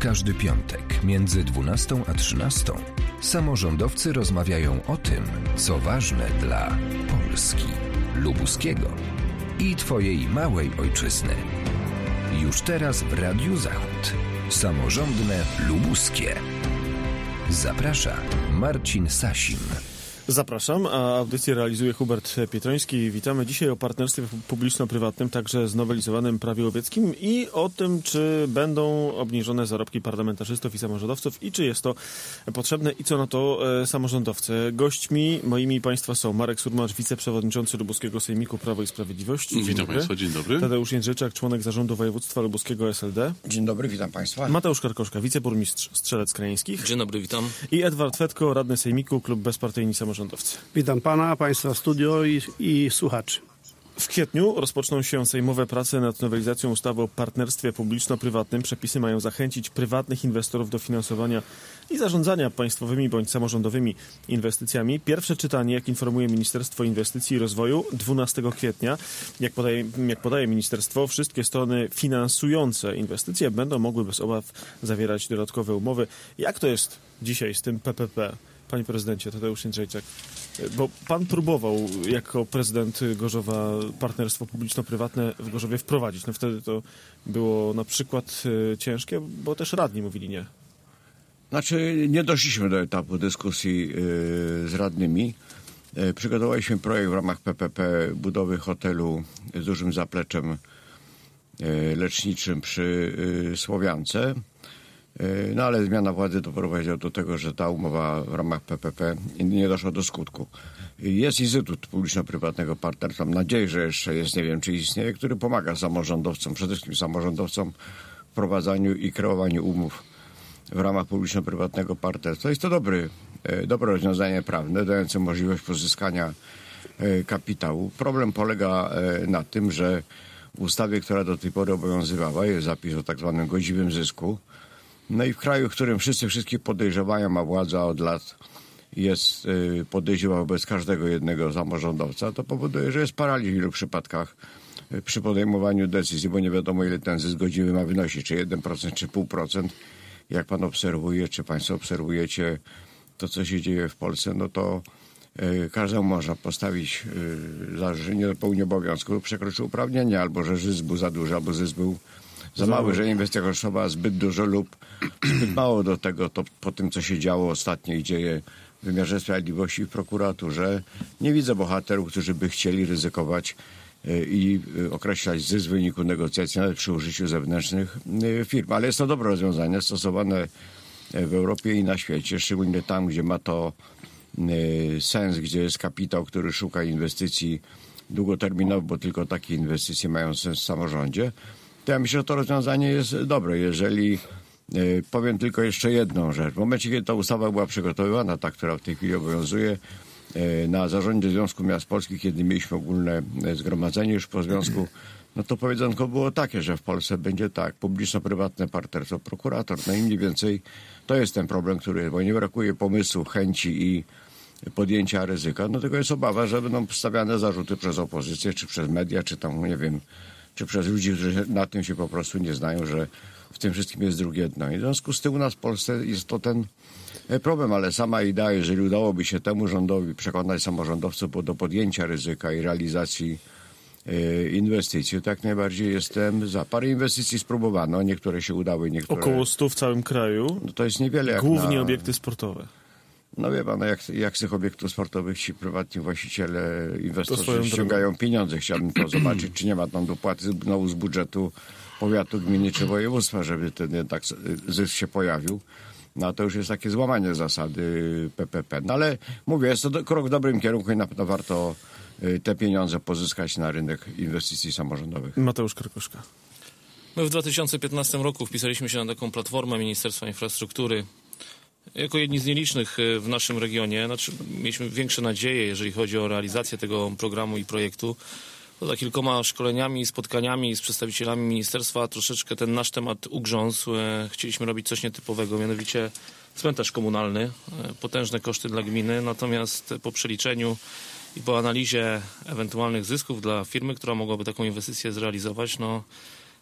każdy piątek między 12 a 13 samorządowcy rozmawiają o tym, co ważne dla Polski, lubuskiego i Twojej małej ojczyzny. Już teraz w Radiu Zachód. Samorządne lubuskie. Zaprasza Marcin Sasin. Zapraszam, a audycję realizuje Hubert Pietroński. Witamy dzisiaj o partnerstwie publiczno-prywatnym, także znowelizowanym Prawie łowieckim i o tym, czy będą obniżone zarobki parlamentarzystów i samorządowców i czy jest to potrzebne i co na to samorządowcy. Gośćmi moimi i Państwa są Marek Surmacz, wiceprzewodniczący Lubuskiego Sejmiku Prawo i Sprawiedliwości. Witam Państwa, dzień dobry. Tadeusz Jędrzejczak, członek Zarządu Województwa Lubuskiego SLD. Dzień dobry, witam Państwa. Mateusz Karkoszka, wiceburmistrz Strzelec-Krajeńskich. Dzień dobry, witam. I Edward Fetko, radny Sejmiku, Klub Bezpartyjni Samorządowcy. Witam Pana, Państwa studio i słuchaczy. W kwietniu rozpoczną się sejmowe prace nad nowelizacją ustawy o partnerstwie publiczno-prywatnym. Przepisy mają zachęcić prywatnych inwestorów do finansowania i zarządzania państwowymi bądź samorządowymi inwestycjami. Pierwsze czytanie, jak informuje Ministerstwo Inwestycji i Rozwoju, 12 kwietnia. Jak podaje ministerstwo, wszystkie strony finansujące inwestycje będą mogły bez obaw zawierać dodatkowe umowy. Jak to jest dzisiaj z tym PPP? Panie prezydencie, Tadeusz Jędrzejczak, bo pan próbował jako prezydent Gorzowa partnerstwo publiczno-prywatne w Gorzowie wprowadzić. No wtedy to było na przykład ciężkie, bo też radni mówili nie. Znaczy, nie doszliśmy do etapu dyskusji z radnymi. Przygotowaliśmy projekt w ramach PPP budowy hotelu z dużym zapleczem leczniczym przy Słowiance. No ale zmiana władzy doprowadziła do tego, że ta umowa w ramach PPP nie doszła do skutku. Jest Instytut Publiczno-Prywatnego Partnerstwa, mam nadzieję, że jeszcze jest, nie wiem czy istnieje, który pomaga samorządowcom, przede wszystkim samorządowcom w prowadzeniu i kreowaniu umów w ramach publiczno-prywatnego partnerstwa. Jest to dobre rozwiązanie prawne, dające możliwość pozyskania kapitału. Problem polega na tym, że w ustawie, która do tej pory obowiązywała, jest zapis o tak zwanym godziwym zysku. No i w kraju, w którym wszyscy wszystkich podejrzewają, a władza od lat jest podejrzewa wobec każdego jednego samorządowca, to powoduje, że jest paraliż w wielu przypadkach przy podejmowaniu decyzji, bo nie wiadomo, ile ten zysk godziwy ma wynosić, czy 1%, czy 0,5%. Jak pan obserwuje, czy państwo obserwujecie to, co się dzieje w Polsce, no to każdemu można postawić zarzut, że nie dopełnił obowiązku lub przekroczył uprawnienia, albo że zysk był za duży, albo zysk był za mały, że inwestycja kosztowała zbyt dużo lub zbyt mało do tego, to po tym, co się działo ostatnio i dzieje w wymiarze sprawiedliwości i w prokuraturze. Nie widzę bohaterów, którzy by chcieli ryzykować i określać zysk w wyniku negocjacji, nawet przy użyciu zewnętrznych firm. Ale jest to dobre rozwiązanie, stosowane w Europie i na świecie, szczególnie tam, gdzie ma to sens, gdzie jest kapitał, który szuka inwestycji długoterminowych, bo tylko takie inwestycje mają sens w samorządzie. To ja myślę, że to rozwiązanie jest dobre. Jeżeli powiem tylko jeszcze jedną rzecz. W momencie, kiedy ta ustawa była przygotowywana, ta, która w tej chwili obowiązuje, na zarządzie Związku Miast Polskich, kiedy mieliśmy ogólne zgromadzenie już po związku, no to powiedzonko było takie, że w Polsce będzie tak, publiczno-prywatne partnerstwo, prokurator, no i mniej więcej to jest ten problem, bo nie brakuje pomysłu, chęci i podjęcia ryzyka, no tylko jest obawa, że będą stawiane zarzuty przez opozycję, czy przez media, czy tam, nie wiem, czy przez ludzi, którzy na tym się po prostu nie znają, że w tym wszystkim jest drugie dno. I w związku z tym u nas w Polsce jest to ten problem, ale sama idea, jeżeli udałoby się temu rządowi przekonać samorządowców do podjęcia ryzyka i realizacji inwestycji, to jak najbardziej jestem za. Parę inwestycji spróbowano, niektóre się udały, niektóre... Około 100 w całym kraju. No to jest niewiele. Głównie obiekty sportowe. No wie pan, jak z tych obiektów sportowych ci prywatni właściciele, inwestorzy ściągają pieniądze. Chciałbym to zobaczyć, czy nie ma tam dopłaty znowu z budżetu powiatu, gminy czy województwa, żeby ten jednak zysk się pojawił. No to już jest takie złamanie zasady PPP. No ale mówię, jest to krok w dobrym kierunku i na pewno warto te pieniądze pozyskać na rynek inwestycji samorządowych. Mateusz Karkoszka. My w 2015 roku wpisaliśmy się na taką platformę Ministerstwa Infrastruktury jako jedni z nielicznych w naszym regionie. Znaczy, mieliśmy większe nadzieje, jeżeli chodzi o realizację tego programu i projektu. Poza kilkoma szkoleniami i spotkaniami z przedstawicielami ministerstwa troszeczkę ten nasz temat ugrzązł. Chcieliśmy robić coś nietypowego, mianowicie cmentarz komunalny, potężne koszty dla gminy, natomiast po przeliczeniu i po analizie ewentualnych zysków dla firmy, która mogłaby taką inwestycję zrealizować, no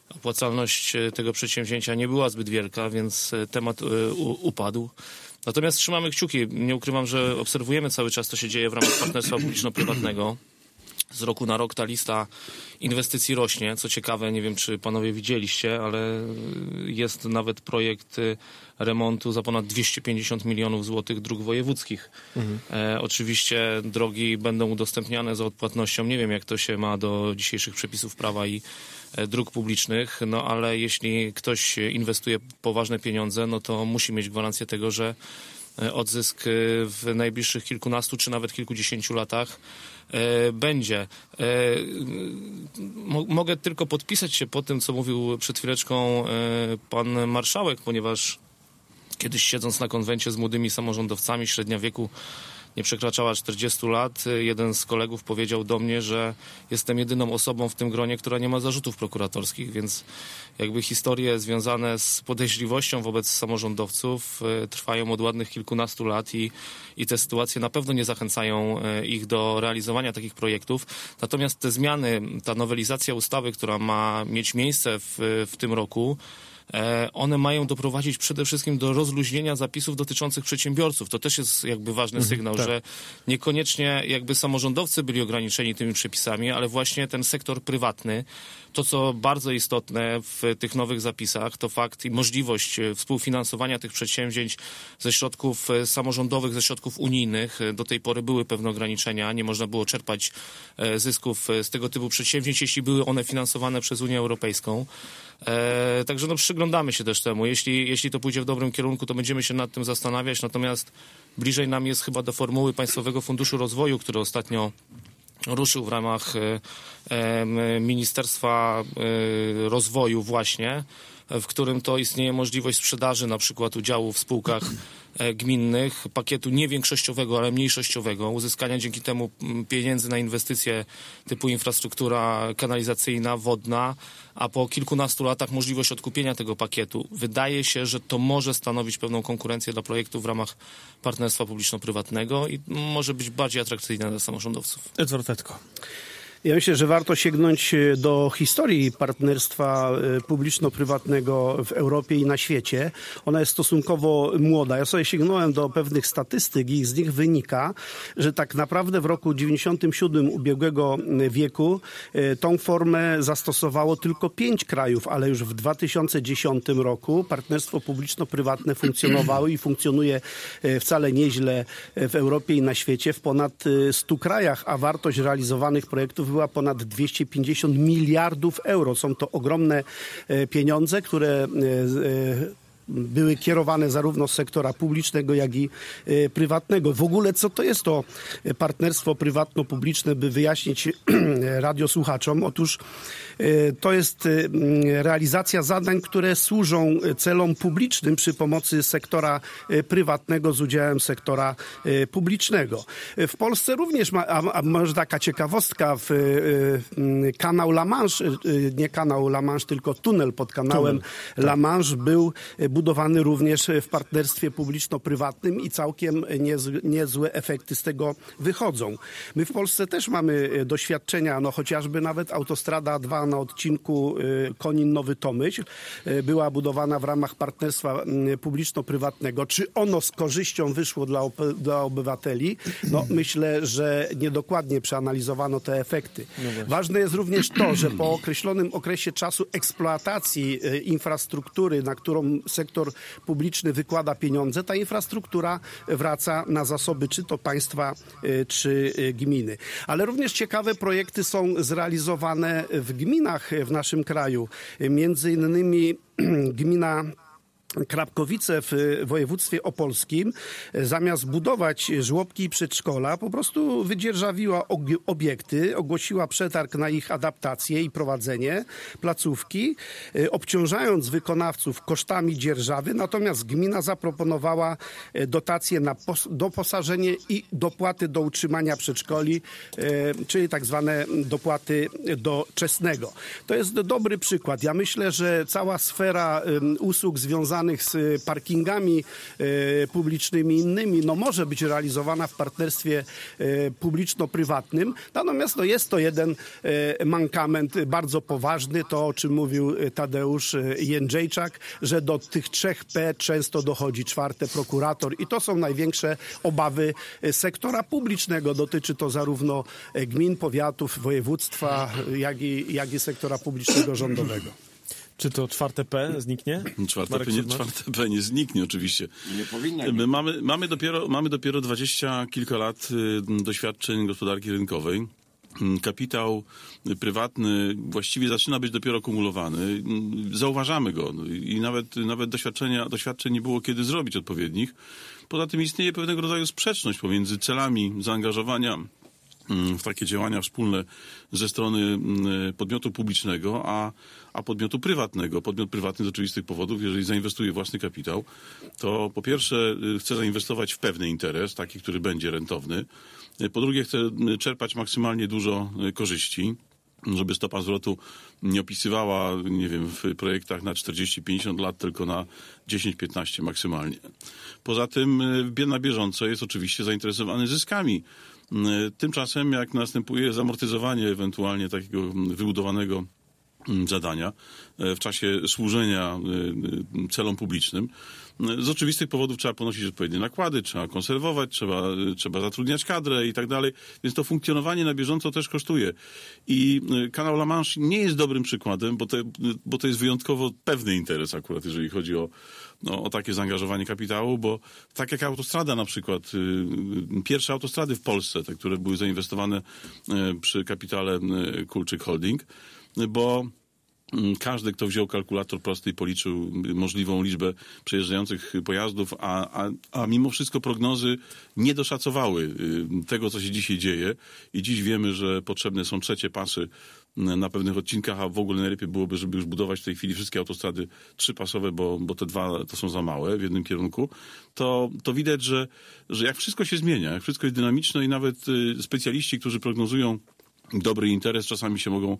opłacalność tego przedsięwzięcia nie była zbyt wielka, więc temat upadł. Natomiast trzymamy kciuki. Nie ukrywam, że obserwujemy cały czas, co się dzieje w ramach partnerstwa publiczno-prywatnego. Z roku na rok ta lista inwestycji rośnie. Co ciekawe, nie wiem, czy panowie widzieliście, ale jest nawet projekt remontu za ponad 250 milionów złotych dróg wojewódzkich. Oczywiście drogi będą udostępniane za odpłatnością. Nie wiem, jak to się ma do dzisiejszych przepisów prawa i dróg publicznych, no ale jeśli ktoś inwestuje poważne pieniądze, no to musi mieć gwarancję tego, że odzysk w najbliższych kilkunastu czy nawet kilkudziesięciu latach będzie. Mogę tylko podpisać się po tym, co mówił przed chwileczką pan marszałek, ponieważ kiedyś siedząc na konwencie z młodymi samorządowcami, średnia wieku nie przekraczała 40 lat, jeden z kolegów powiedział do mnie, że jestem jedyną osobą w tym gronie, która nie ma zarzutów prokuratorskich, więc jakby historie związane z podejrzliwością wobec samorządowców trwają od ładnych kilkunastu lat i te sytuacje na pewno nie zachęcają ich do realizowania takich projektów. Natomiast te zmiany, ta nowelizacja ustawy, która ma mieć miejsce w tym roku, one mają doprowadzić przede wszystkim do rozluźnienia zapisów dotyczących przedsiębiorców. To też jest jakby ważny sygnał, że niekoniecznie jakby samorządowcy byli ograniczeni tymi przepisami, ale właśnie ten sektor prywatny. To, co bardzo istotne w tych nowych zapisach, to fakt i możliwość współfinansowania tych przedsięwzięć ze środków samorządowych, ze środków unijnych. Do tej pory były pewne ograniczenia, nie można było czerpać zysków z tego typu przedsięwzięć, jeśli były one finansowane przez Unię Europejską. Także przyglądamy się też temu. Jeśli to pójdzie w dobrym kierunku, to będziemy się nad tym zastanawiać, natomiast bliżej nam jest chyba do formuły Państwowego Funduszu Rozwoju, który ostatnio ruszył w ramach Ministerstwa Rozwoju właśnie, w którym to istnieje możliwość sprzedaży na przykład udziału w spółkach gminnych, pakietu nie większościowego, ale mniejszościowego, uzyskania dzięki temu pieniędzy na inwestycje typu infrastruktura kanalizacyjna, wodna, a po kilkunastu latach możliwość odkupienia tego pakietu. Wydaje się, że to może stanowić pewną konkurencję dla projektów w ramach partnerstwa publiczno-prywatnego i może być bardziej atrakcyjne dla samorządowców. Edward Tetko. Ja myślę, że warto sięgnąć do historii partnerstwa publiczno-prywatnego w Europie i na świecie. Ona jest stosunkowo młoda. Ja sobie sięgnąłem do pewnych statystyk i z nich wynika, że tak naprawdę w roku 97 ubiegłego wieku tą formę zastosowało tylko 5 krajów, ale już w 2010 roku partnerstwo publiczno-prywatne funkcjonowało i funkcjonuje wcale nieźle w Europie i na świecie w ponad 100 krajach, a wartość realizowanych projektów była ponad 250 miliardów euro. Są to ogromne pieniądze, które były kierowane zarówno z sektora publicznego, jak i prywatnego. W ogóle co to jest to partnerstwo prywatno-publiczne, by wyjaśnić radiosłuchaczom? Otóż to jest realizacja zadań, które służą celom publicznym przy pomocy sektora prywatnego z udziałem sektora publicznego. W Polsce również a może taka ciekawostka, kanał La Manche, nie kanał La Manche, tylko tunel pod kanałem La Manche był budowany również w partnerstwie publiczno-prywatnym i całkiem niezłe efekty z tego wychodzą. My w Polsce też mamy doświadczenia, chociażby nawet autostrada 2 na odcinku Konin-Nowy Tomyśl była budowana w ramach partnerstwa publiczno-prywatnego. Czy ono z korzyścią wyszło dla obywateli? Myślę, że niedokładnie przeanalizowano te efekty. Ważne jest również to, że po określonym okresie czasu eksploatacji infrastruktury, na którą sektor publiczny wykłada pieniądze, ta infrastruktura wraca na zasoby czy to państwa, czy gminy. Ale również ciekawe projekty są zrealizowane w gminach w naszym kraju. Między innymi gmina Krapkowice w województwie opolskim zamiast budować żłobki i przedszkola po prostu wydzierżawiła obiekty, ogłosiła przetarg na ich adaptację i prowadzenie placówki, obciążając wykonawców kosztami dzierżawy, natomiast gmina zaproponowała dotacje na doposażenie i dopłaty do utrzymania przedszkoli, czyli tak zwane dopłaty doczesnego. To jest dobry przykład. Ja myślę, że cała sfera usług związanych związanych z parkingami publicznymi, innymi, no może być realizowana w partnerstwie publiczno-prywatnym. Natomiast no jest to jeden mankament bardzo poważny, to o czym mówił Tadeusz Jędrzejczak, że do tych 3P często dochodzi 4. prokurator i to są największe obawy sektora publicznego. Dotyczy to zarówno gmin, powiatów, województwa, jak i sektora publicznego rządowego. Czy to 4P zniknie? 4P nie zniknie oczywiście. Nie powinna. Mamy dopiero 20 kilka lat doświadczeń gospodarki rynkowej. Kapitał prywatny właściwie zaczyna być dopiero kumulowany. Zauważamy go i nawet doświadczeń nie było kiedy zrobić odpowiednich. Poza tym istnieje pewnego rodzaju sprzeczność pomiędzy celami zaangażowania w takie działania wspólne ze strony podmiotu publicznego, a podmiotu prywatnego. Podmiot prywatny z oczywistych powodów, jeżeli zainwestuje własny kapitał, to po pierwsze chce zainwestować w pewny interes, taki, który będzie rentowny. Po drugie chce czerpać maksymalnie dużo korzyści, żeby stopa zwrotu nie opisywała, nie wiem, w projektach na 40-50 lat, tylko na 10-15 maksymalnie. Poza tym na bieżąco jest oczywiście zainteresowany zyskami. Tymczasem jak następuje zamortyzowanie ewentualnie takiego wybudowanego zadania w czasie służenia celom publicznym, z oczywistych powodów trzeba ponosić odpowiednie nakłady, trzeba konserwować, trzeba zatrudniać kadrę i tak dalej, więc to funkcjonowanie na bieżąco też kosztuje. I kanał La Manche nie jest dobrym przykładem, bo to jest wyjątkowo pewny interes akurat, jeżeli chodzi o takie zaangażowanie kapitału, bo tak jak autostrada na przykład, pierwsze autostrady w Polsce, te, które były zainwestowane przy kapitale Kulczyk Holding, bo każdy, kto wziął kalkulator prosty i policzył możliwą liczbę przejeżdżających pojazdów, a mimo wszystko prognozy nie doszacowały tego, co się dzisiaj dzieje. I dziś wiemy, że potrzebne są trzecie pasy na pewnych odcinkach, a w ogóle najlepiej byłoby, żeby już budować w tej chwili wszystkie autostrady trzypasowe, bo te dwa to są za małe w jednym kierunku. To widać, że jak wszystko się zmienia, jak wszystko jest dynamiczne i nawet specjaliści, którzy prognozują dobry interes, czasami się mogą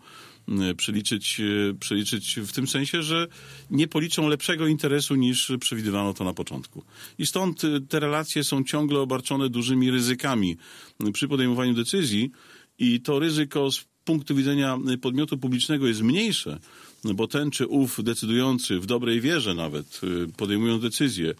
przeliczyć w tym sensie, że nie policzą lepszego interesu niż przewidywano to na początku. I stąd te relacje są ciągle obarczone dużymi ryzykami przy podejmowaniu decyzji i to ryzyko z punktu widzenia podmiotu publicznego jest mniejsze, bo ten czy ów decydujący w dobrej wierze nawet podejmując decyzję,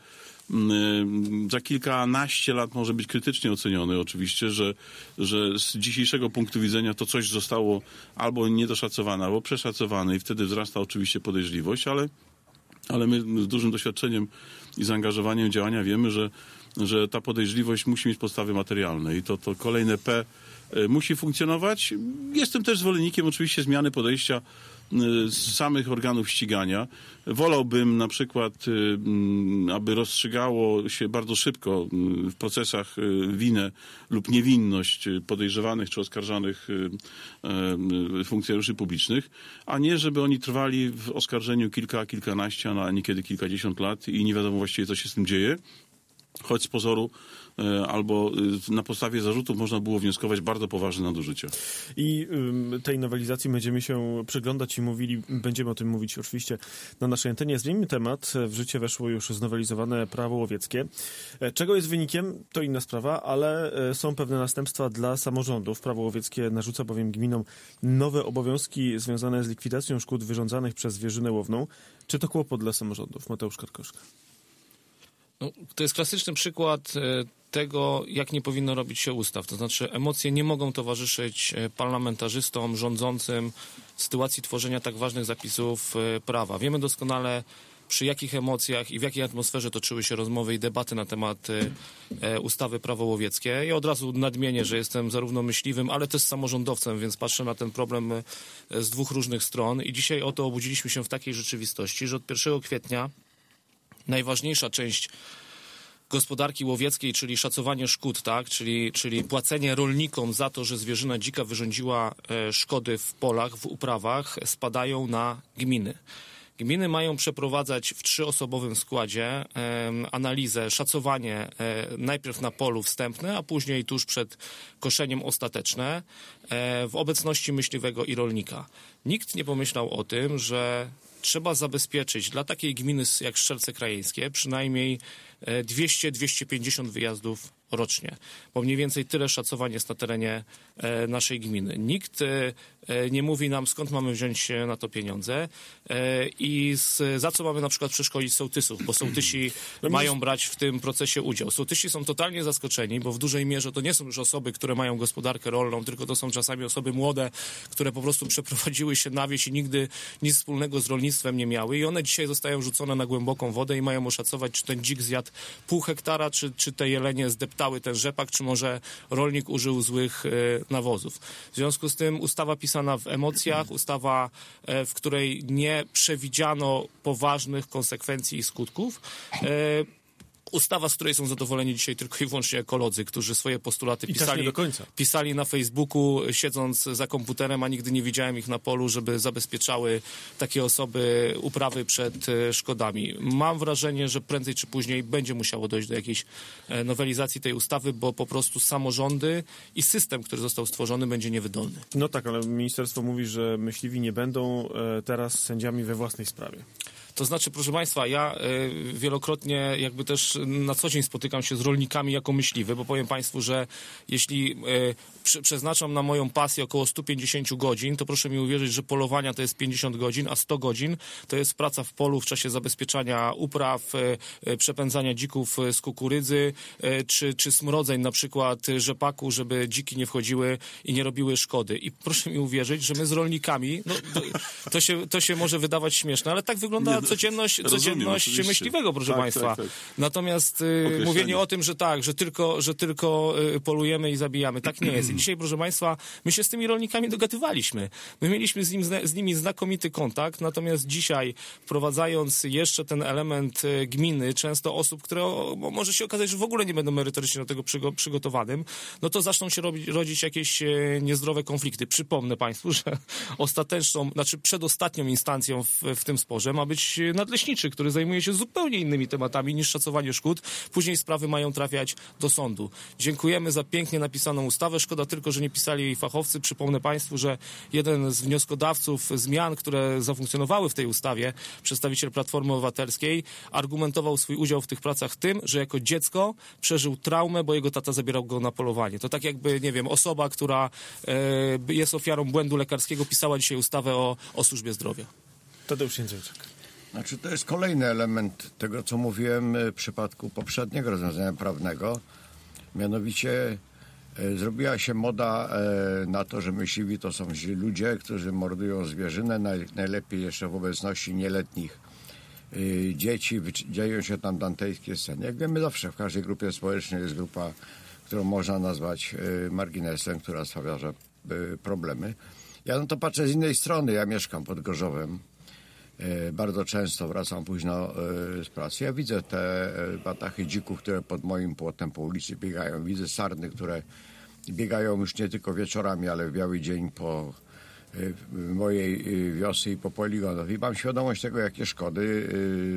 za kilkanaście lat może być krytycznie oceniony oczywiście, że z dzisiejszego punktu widzenia to coś zostało albo niedoszacowane, albo przeszacowane i wtedy wzrasta oczywiście podejrzliwość, ale my z dużym doświadczeniem i zaangażowaniem działania wiemy, że ta podejrzliwość musi mieć podstawy materialne i to kolejne P musi funkcjonować. Jestem też zwolennikiem oczywiście zmiany podejścia z samych organów ścigania. Wolałbym na przykład, aby rozstrzygało się bardzo szybko w procesach winę lub niewinność podejrzewanych czy oskarżanych funkcjonariuszy publicznych, a nie żeby oni trwali w oskarżeniu kilkanaście, a niekiedy kilkadziesiąt lat i nie wiadomo właściwie, co się z tym dzieje. Choć z pozoru albo na podstawie zarzutów można było wnioskować bardzo poważne nadużycia. I tej nowelizacji będziemy się przyglądać i będziemy o tym mówić oczywiście na naszej antenie. Zmieńmy temat. W życie weszło już znowelizowane prawo łowieckie. Czego jest wynikiem, to inna sprawa, ale są pewne następstwa dla samorządów. Prawo łowieckie narzuca bowiem gminom nowe obowiązki związane z likwidacją szkód wyrządzanych przez zwierzynę łowną. Czy to kłopot dla samorządów? Mateusz Karkoszka. No, to jest klasyczny przykład tego, jak nie powinno robić się ustaw. To znaczy emocje nie mogą towarzyszyć parlamentarzystom, rządzącym w sytuacji tworzenia tak ważnych zapisów prawa. Wiemy doskonale, przy jakich emocjach i w jakiej atmosferze toczyły się rozmowy i debaty na temat ustawy Prawo łowieckie. Ja od razu nadmienię, że jestem zarówno myśliwym, ale też samorządowcem, więc patrzę na ten problem z dwóch różnych stron i dzisiaj oto obudziliśmy się w takiej rzeczywistości, że od 1 kwietnia najważniejsza część gospodarki łowieckiej, czyli szacowanie szkód, tak? czyli płacenie rolnikom za to, że zwierzyna dzika wyrządziła szkody w polach, w uprawach, spadają na gminy. Gminy mają przeprowadzać w 3-osobowym składzie analizę, szacowanie najpierw na polu wstępne, a później tuż przed koszeniem ostateczne w obecności myśliwego i rolnika. Nikt nie pomyślał o tym, że trzeba zabezpieczyć dla takiej gminy jak Strzelce Krajeńskie przynajmniej 200-250 wyjazdów rocznie, bo mniej więcej tyle szacowań jest na terenie naszej gminy. Nikt nie mówi nam, skąd mamy wziąć na to pieniądze i za co mamy na przykład przeszkolić sołtysów, bo sołtysi mają brać w tym procesie udział. Sołtysi są totalnie zaskoczeni, bo w dużej mierze to nie są już osoby, które mają gospodarkę rolną, tylko to są czasami osoby młode, które po prostu przeprowadziły się na wieś i nigdy nic wspólnego z rolnictwem nie miały i one dzisiaj zostają rzucone na głęboką wodę i mają oszacować, czy ten dzik zjadł pół hektara, czy te jelenie zdeptały ten rzepak, czy może rolnik użył złych nawozów. W związku z tym ustawa pisana w emocjach, ustawa, w której nie przewidziano poważnych konsekwencji i skutków. Ustawa, z której są zadowoleni dzisiaj tylko i wyłącznie ekolodzy, którzy swoje postulaty pisali na Facebooku, siedząc za komputerem, a nigdy nie widziałem ich na polu, żeby zabezpieczały takie osoby uprawy przed szkodami. Mam wrażenie, że prędzej czy później będzie musiało dojść do jakiejś nowelizacji tej ustawy, bo po prostu samorządy i system, który został stworzony, będzie niewydolny. No tak, ale ministerstwo mówi, że myśliwi nie będą teraz sędziami we własnej sprawie. To znaczy, proszę Państwa, ja wielokrotnie jakby też na co dzień spotykam się z rolnikami jako myśliwy, bo powiem Państwu, że jeśli przeznaczam na moją pasję około 150 godzin, to proszę mi uwierzyć, że polowania to jest 50 godzin, a 100 godzin to jest praca w polu w czasie zabezpieczania upraw, przepędzania dzików z kukurydzy, czy smrodzeń na przykład rzepaku, żeby dziki nie wchodziły i nie robiły szkody. I proszę mi uwierzyć, że my z rolnikami, no, to się może wydawać śmieszne, ale tak wygląda codzienność myśliwego, proszę Państwa. Tak. Natomiast mówienie o tym, że tylko polujemy i zabijamy, tak nie jest. I dzisiaj, proszę Państwa, my się z tymi rolnikami dogadywaliśmy. My mieliśmy z nimi znakomity kontakt, natomiast dzisiaj, wprowadzając jeszcze ten element gminy, często osób, które może się okazać, że w ogóle nie będą merytorycznie do tego przygotowanym, no to zaczną się rodzić jakieś niezdrowe konflikty. Przypomnę Państwu, że przedostatnią instancją w tym sporze ma być nadleśniczy, który zajmuje się zupełnie innymi tematami niż szacowanie szkód. Później sprawy mają trafiać do sądu. Dziękujemy za pięknie napisaną ustawę. Szkoda tylko, że nie pisali jej fachowcy. Przypomnę Państwu, że jeden z wnioskodawców zmian, które zafunkcjonowały w tej ustawie, przedstawiciel Platformy Obywatelskiej, argumentował swój udział w tych pracach tym, że jako dziecko przeżył traumę, bo jego tata zabierał go na polowanie. To tak jakby, nie wiem, osoba, która jest ofiarą błędu lekarskiego, pisała dzisiaj ustawę o służbie zdrowia. Tadeusz Jędrzejczyk. Znaczy, to jest kolejny element tego, co mówiłem w przypadku poprzedniego rozwiązania prawnego. Mianowicie zrobiła się moda na to, że myśliwi to są źli ludzie, którzy mordują zwierzynę, najlepiej jeszcze w obecności nieletnich dzieci. Dzieją się tam dantejskie sceny. Jak wiemy, zawsze w każdej grupie społecznej jest grupa, którą można nazwać marginesem, która sprawia problemy. Ja na to patrzę z innej strony. Ja mieszkam pod Gorzowem. Bardzo często wracam późno z pracy. Ja widzę te batachy dzików, które pod moim płotem po ulicy biegają. Widzę sarny, które biegają już nie tylko wieczorami, ale w biały dzień po mojej wiosce i po poligonach. I mam świadomość tego, jakie szkody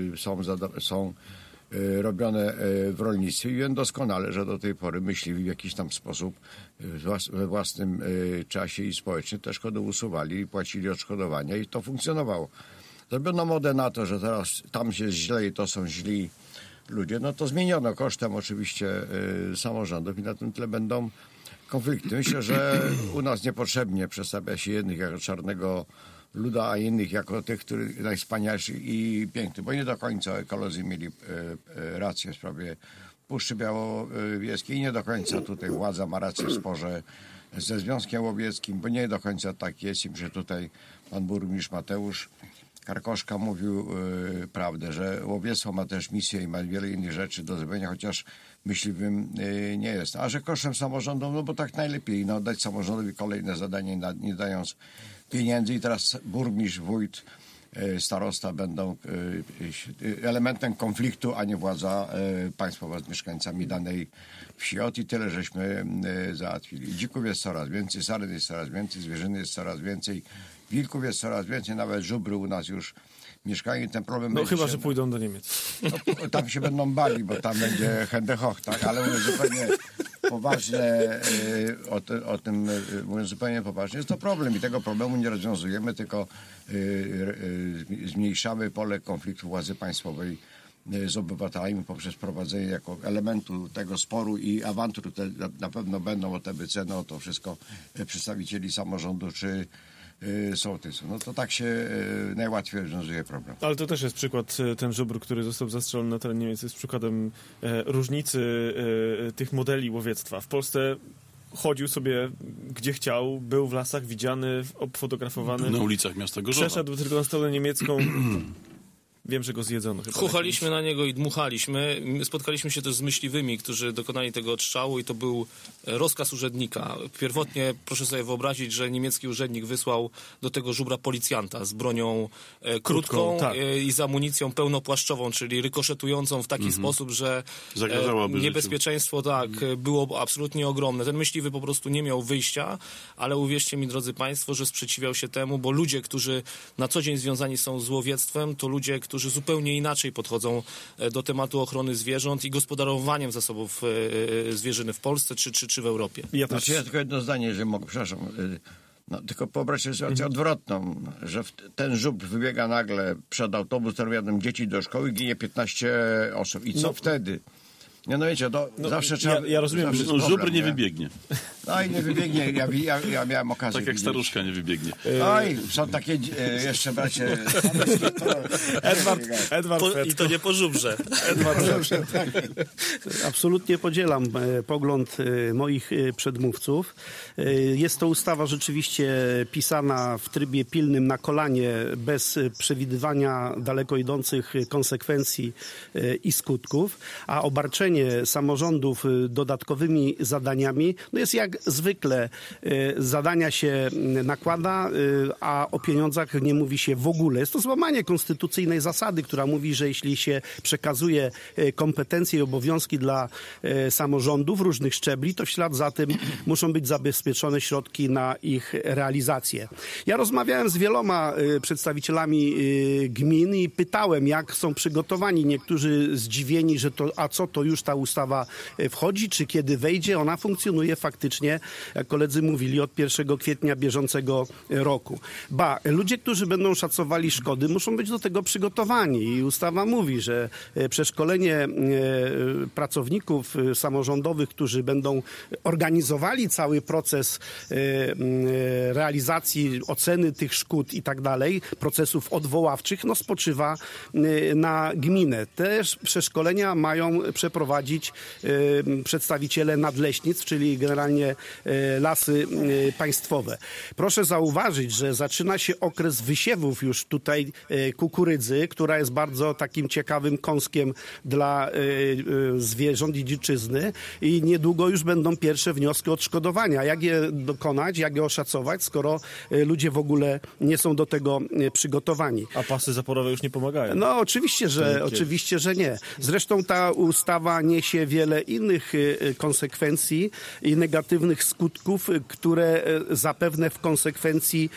są robione w rolnictwie. I wiem doskonale, że do tej pory myśliwi w jakiś tam sposób we własnym czasie i społecznie te szkody usuwali i płacili odszkodowania i to funkcjonowało. Zrobiono modę na to, że teraz tam się źle i to są źli ludzie. No to zmieniono kosztem oczywiście samorządów i na tym tle będą konflikty. Myślę, że u nas niepotrzebnie przedstawia się jednych jako czarnego luda, a innych jako tych, których najwspanialszy i piękny, bo nie do końca ekolodzy mieli rację w sprawie Puszczy Białowieskiej i nie do końca tutaj władza ma rację w sporze ze Związkiem Łowieckim, bo nie do końca tak jest i że tutaj pan burmistrz Mateusz Karkoszka mówił prawdę, że łowiectwo ma też misję i ma wiele innych rzeczy do zrobienia, chociaż myśliwym nie jest. A że kosztem samorządom, no bo tak najlepiej, no dać samorządowi kolejne zadanie, nie dając pieniędzy i teraz burmistrz, wójt, starosta będą elementem konfliktu, a nie władza państwowa z mieszkańcami danej wsi. I tyle żeśmy załatwili. Dzików jest coraz więcej, sarn jest coraz więcej, zwierzyny jest coraz więcej, wilków jest coraz więcej, nawet żubry u nas już mieszkają. Ten problem No będzie chyba, się, że pójdą do Niemiec. no, tam się będą bali, bo tam będzie Händehoch, tak? Ale mówię zupełnie poważnie o tym, mówiąc zupełnie poważnie, jest to problem i tego problemu nie rozwiązujemy, tylko zmniejszamy pole konfliktu władzy państwowej z obywatelami poprzez prowadzenie jako elementu tego sporu i awantur, te na pewno będą o te wyceny, o to wszystko przedstawicieli samorządu czy sołtysu. No to tak się najłatwiej rozwiązuje problem. Ale to też jest przykład, ten żubr, który został zastrzelony na terenie Niemiec, jest przykładem różnicy tych modeli łowiectwa. W Polsce chodził sobie gdzie chciał, był w lasach widziany, obfotografowany. Na ulicach miasta Gorzowa. Przeszedł tylko na stronę niemiecką. Wiem, że go zjedzono. Chuchaliśmy na niego i dmuchaliśmy. Spotkaliśmy się też z myśliwymi, którzy dokonali tego odstrzału i to był rozkaz urzędnika. Pierwotnie proszę sobie wyobrazić, że niemiecki urzędnik wysłał do tego żubra policjanta z bronią krótką tak. I z amunicją pełnopłaszczową, czyli rykoszetującą w taki sposób, że niebezpieczeństwo było absolutnie ogromne. Ten myśliwy po prostu nie miał wyjścia, ale uwierzcie mi, drodzy państwo, że sprzeciwiał się temu, bo ludzie, którzy na co dzień związani są z łowiectwem, to ludzie, którzy zupełnie inaczej podchodzą do tematu ochrony zwierząt i gospodarowaniem zasobów zwierzyny w Polsce czy w Europie. Ja tylko jedno zdanie, jeżeli mogę, przepraszam. No, tylko wyobraź sobie sytuację odwrotną, że ten żubr wybiega nagle przed autobus, którym jadą dzieci do szkoły, ginie 15 osób. I co wtedy? Nie, no wiecie, zawsze trzeba... Ja rozumiem, że żubr nie wybiegnie. No i nie wybiegnie. Ja miałem okazję Tak jak widzieć. staruszka nie wybiegnie. Oj, są takie jeszcze bracie... Edward I to nie po żubrze. Absolutnie podzielam pogląd moich przedmówców. Jest to ustawa rzeczywiście pisana w trybie pilnym na kolanie, bez przewidywania daleko idących konsekwencji i skutków, a obarczenie samorządów dodatkowymi zadaniami jest jak zwykle. Zadania się nakłada, a o pieniądzach nie mówi się w ogóle. Jest to złamanie konstytucyjnej zasady, która mówi, że jeśli się przekazuje kompetencje i obowiązki dla samorządów różnych szczebli, to w ślad za tym muszą być zabezpieczone środki na ich realizację. Ja rozmawiałem z wieloma przedstawicielami gmin i pytałem, jak są przygotowani. Niektórzy zdziwieni, że co to już ta ustawa wchodzi, czy kiedy wejdzie. Ona funkcjonuje faktycznie, jak koledzy mówili, od 1 kwietnia bieżącego roku. Ludzie, którzy będą szacowali szkody, muszą być do tego przygotowani i ustawa mówi, że przeszkolenie pracowników samorządowych, którzy będą organizowali cały proces realizacji, oceny tych szkód i tak dalej, procesów odwoławczych, spoczywa na gminę. Te przeszkolenia mają przeprowadzić przedstawiciele nadleśnictw, czyli generalnie Lasy Państwowe. Proszę zauważyć, że zaczyna się okres wysiewów już tutaj kukurydzy, która jest bardzo takim ciekawym kąskiem dla zwierząt i dziczyzny i niedługo już będą pierwsze wnioski odszkodowania. Jak je dokonać, jak je oszacować, skoro ludzie w ogóle nie są do tego przygotowani. A pasy zaporowe już nie pomagają. No oczywiście, że nie. Zresztą ta ustawa niesie wiele innych konsekwencji i negatywnych skutków, które zapewne w konsekwencji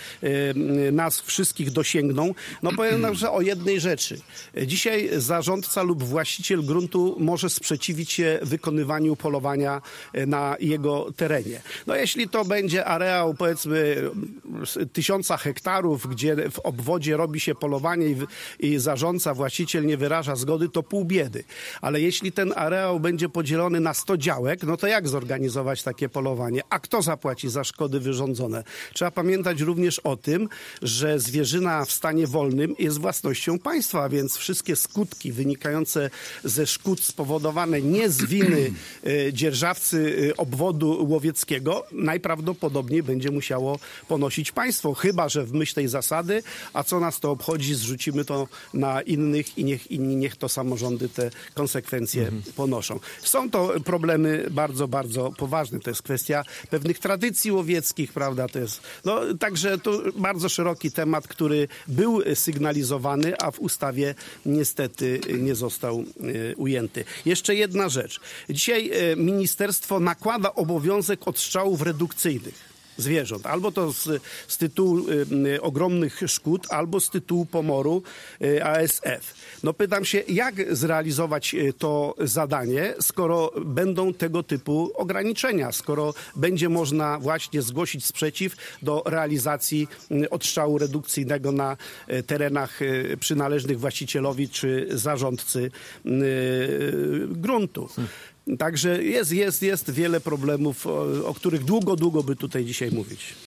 nas wszystkich dosięgną. Powiem, że o jednej rzeczy. Dzisiaj zarządca lub właściciel gruntu może sprzeciwić się wykonywaniu polowania na jego terenie. Jeśli to będzie areał, powiedzmy, 1000 hektarów, gdzie w obwodzie robi się polowanie i zarządca, właściciel nie wyraża zgody, to pół biedy. Ale jeśli ten areał będzie podzielony na 100 działek, to jak zorganizować takie polowanie? A kto zapłaci za szkody wyrządzone? Trzeba pamiętać również o tym, że zwierzyna w stanie wolnym jest własnością państwa, więc wszystkie skutki wynikające ze szkód spowodowane nie z winy dzierżawcy obwodu łowieckiego najprawdopodobniej będzie musiało ponosić państwo, chyba że w myśl tej zasady, a co nas to obchodzi, zrzucimy to na innych i niech inni, niech to samorządy te konsekwencje ponoszą. Są to problemy bardzo, bardzo poważne. To jest kwestia pewnych tradycji łowieckich, prawda? To jest, także to bardzo szeroki temat, który był sygnalizowany, a w ustawie niestety nie został ujęty. Jeszcze jedna rzecz. Dzisiaj ministerstwo nakłada obowiązek odstrzałów redukcyjnych. zwierząt. Albo to z tytułu ogromnych szkód, albo z tytułu pomoru ASF. No pytam się, jak zrealizować to zadanie, skoro będą tego typu ograniczenia, skoro będzie można właśnie zgłosić sprzeciw do realizacji odstrzału redukcyjnego na terenach przynależnych właścicielowi czy zarządcy gruntu. Także jest wiele problemów, o których długo by tutaj dzisiaj mówić.